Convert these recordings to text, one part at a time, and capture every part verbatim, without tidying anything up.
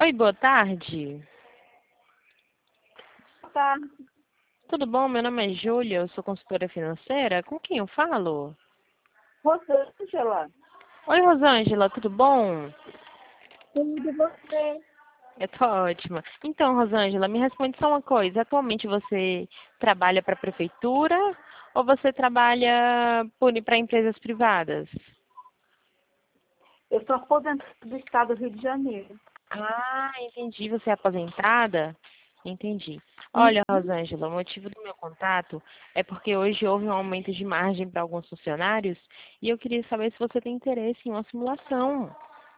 Oi, boa tarde. Tá. Tudo bom? Meu nome é Júlia, eu sou consultora financeira. Com quem eu falo? Rosângela, Oi, Rosângela, tudo bom? tudo você? Eu tô ótima. Então, Rosângela, me responde só uma coisa. Atualmente você trabalha para a prefeitura ou você trabalha para empresas privadas? Eu sou aposentada do estado do Rio de Janeiro. Ah, entendi. Você é aposentada? Entendi. Olha, Uhum. Rosângela, o motivo do meu contato é porque hoje houve um aumento de margem para alguns funcionários e eu queria saber se você tem interesse em uma simulação.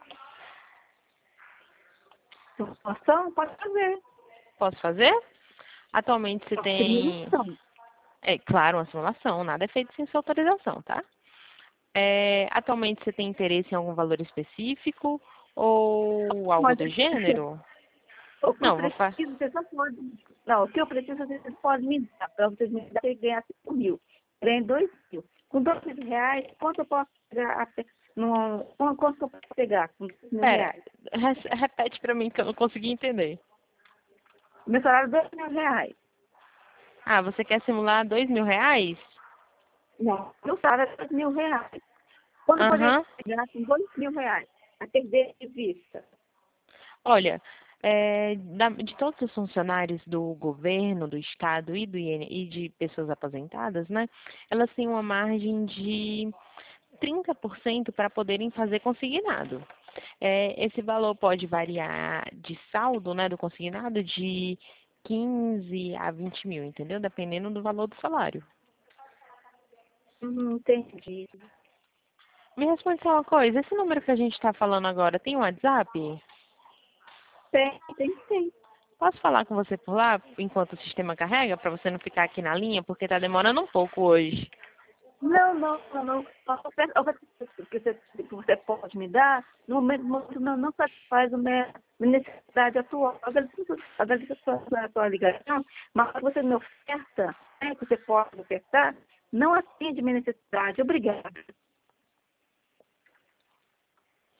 Simulação? Pode fazer. Posso fazer? Atualmente você tem, Simulação. é claro, uma simulação, nada é feito sem sua autorização, tá? É, atualmente você tem interesse em algum valor específico ou algo Mas do gênero? o que eu Não, vou fa... preciso, você só pode. Não, o que eu preciso, você pode me dar. Para vocês me darem, ganhar cinco mil. Ganhei dois mil. Com dois mil reais, quanto eu posso pegar? até- No, quanto eu posso pegar com dois mil Pera, reais? res- repete para mim que eu não consegui entender. Meu salário é dois mil reais. Ah, você quer simular dois mil reais? Não, meu salário é dois mil reais. Quando eu poderia Aham. pegar com dois mil reais? A perder de vista. Olha, é, da- de todos os funcionários do governo, do estado e do I N, e de pessoas aposentadas, né? Elas têm uma margem de trinta por cento para poderem fazer consignado. É, esse valor pode variar de saldo, né, do consignado de quinze a vinte mil, entendeu? Dependendo do valor do salário. Hum, entendi. Me responde só uma coisa, esse número que a gente está falando agora tem um WhatsApp? Tem, tem, tem. Posso falar com você por lá enquanto o sistema carrega, para você não ficar aqui na linha, porque está demorando um pouco hoje. Não, não, não, não. A oferta a oferta que você, que você pode me dar, no momento momento não, não satisfaz a minha minha necessidade atual. Agradeço agradeço a sua, a sua ligação, mas se você me oferta, né, que você pode ofertar, não atende minha necessidade. Obrigada.